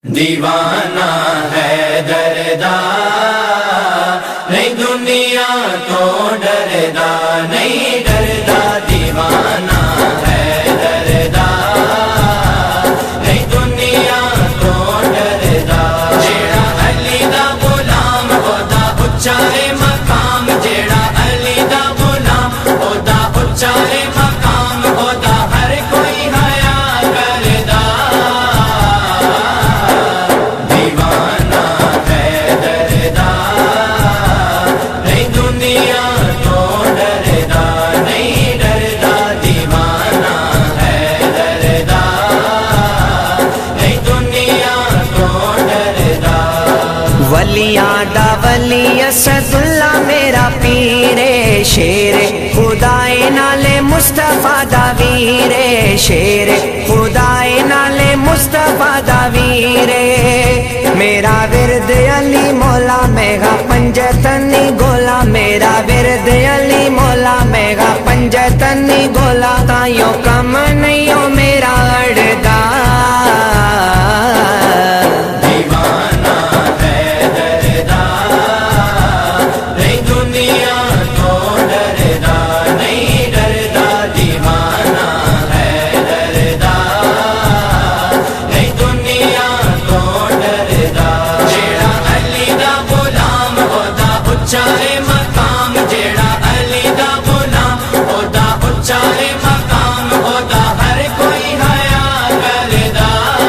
دیوانہ ہے دردا نہیں دنیا تو ڈردا نہیں ڈردا دیوانہ ہے دردا نہیں دنیا تو ڈردا جیڑا علی دا غلام ہودا اچا ہے مقام جیڑا علی دا غلام ہودا اچا ہے مقام ہودا ہر کوئی حیا کردا دیوانہ ہے دردا نہیں دنیا تو ڈردا نہیں ڈردا دیوانہ ہے دردا نہیں دنیا تو ڈردا ولیاں دا ولی اسد اللہ میرا پیر شیر خدائے نالے مصطفیٰ دا ویر شیر خدائے نالے مصطفیٰ دا ویر میرا ورد علی مولا میگا پنجتنی گولا میرا ورد علی مولا میگا پنجتنی گولا تائیوں کم نہیں ہو میرا اڑدا دیوانہ ہے دردا نہیں دنیا تو ڈردا نہیں ڈردا دیوانہ ہے دردا نہیں دنیا تو ڈردا جیڑا علی دا غلام ہودا اچا ہے مقام جیڑا علی دا غلام ہودا اچا ہے مقام ہودا ہر کوئی حیا کردا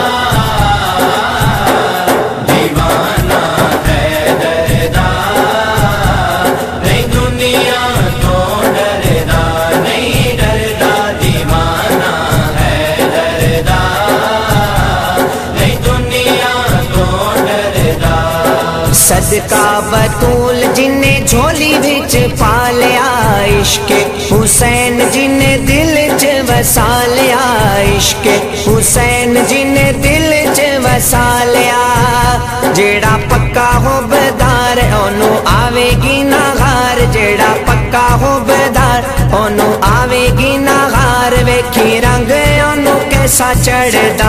دیوانہ ہے دردا نہیں دنیا تو ڈردا نہیں ڈردا دیوانہ ہے دردا نہیں دنیا تو ڈردا صدقہ بطول جن جھولی وچ پالیا عشق حسین جن دل چ وسالیا عشق حسین جن دل چ وسالیا جیڑا پکا ہو بدار اونوں آوے گی نہ غار جیڑا پکا ہو بدار اونوں آوے گی نہ غار ویکھی رنگ اونوں کیسا چڑھدا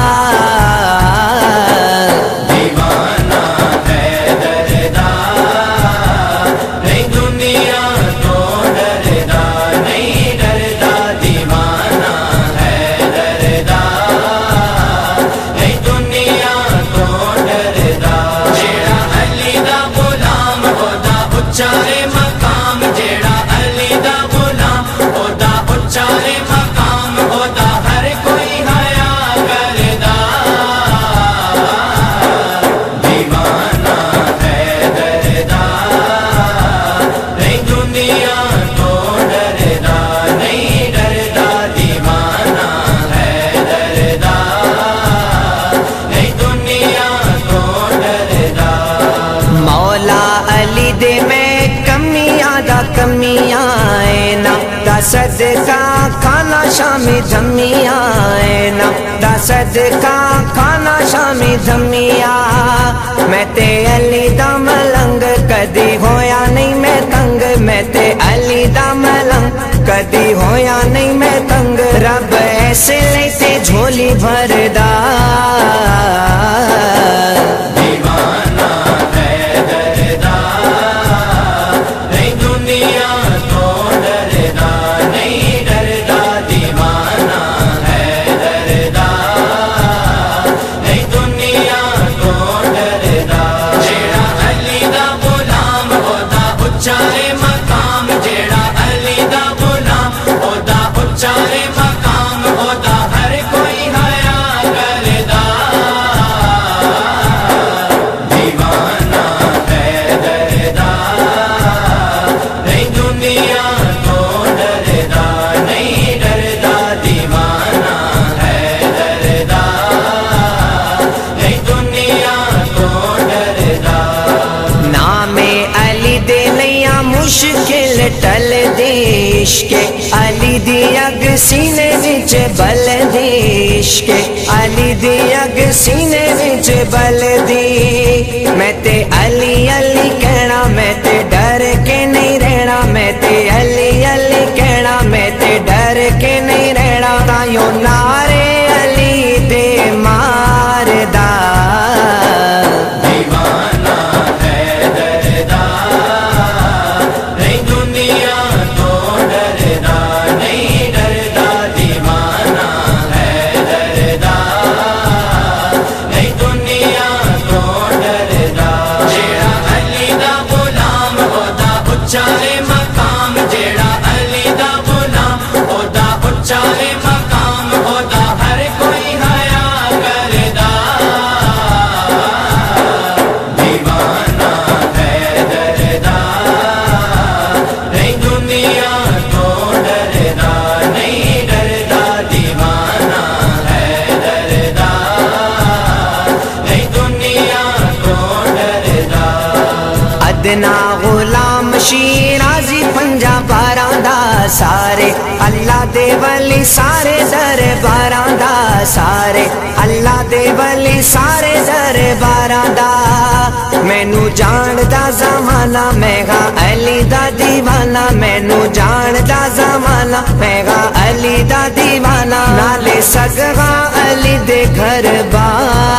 دیوانہ ہے دردا نہیں دنیا تو ڈردا نہیں ڈردا دیوانہ ہے دردا نہیں دنیا تو ڈردا جیڑا علی دا غلام ہودا اچا ہے مقام جیڑا علی دا غلام ہودا اچا ہے مقام ہودا ہر کوئی حیا کردا دیوانہ ہے دردا نہیں دنیا تو ڈردا نہیں ڈردا دیوانہ ہے دردا نہیں دنیا تو ڈردا مولا علی دے میں کمیاں دا کمیاں اے نا دا صدقہ کھانا شامی دھمیاں اے نا دا صدقہ کھانا شامی دھمیاں میں تے علی دا ملنگ کدی ہویا نہیں میں تنگ میں تے علی دا ملنگ کدی ہویا نہیں میں تنگ رب ایسے لیتے جھولی بھردا دیوانہ ہے دردا نہیں دنیا تو ڈردا نہیں ڈردا دیوانہ ہے دردا نہیں دنیا تو ڈردا جیڑا علی دا غلام ہودا اچا ہے مقام جیڑا علی دا غلام ہودا اچا ہے مقام ہودا ہر کوئی حیا کردا دیوانہ ہے دردا نہیں دنیا تو ڈردا نہیں ڈردا دیوانہ ہے دردا نہیں دنیا تو ڈردا نام علی دے لیاں مشکل ٹل دے عشق علی دی اگ سینے وچ بل دی عشق علی دی اگ سینے وچ بل دی میں تے علی علی کہنا میں تے ڈر کے نہیں رہنا میں تے علی علی کہنا میں تے ڈر کے نہیں رہنا تائیوں نعرے علی دے ماردا مدنا غلام شیرازی پنجا باراں دا سارے اللہ دے ولی سارے درباراں دا سارے اللہ دے ولی سارے درباراں دا مینوں جاندا زمانہ میں ہاں علی دا دیوانہ مینوں جاندا زمانہ میں ہاں علی دا دیوانہ نالے سگا علی دے گھر بار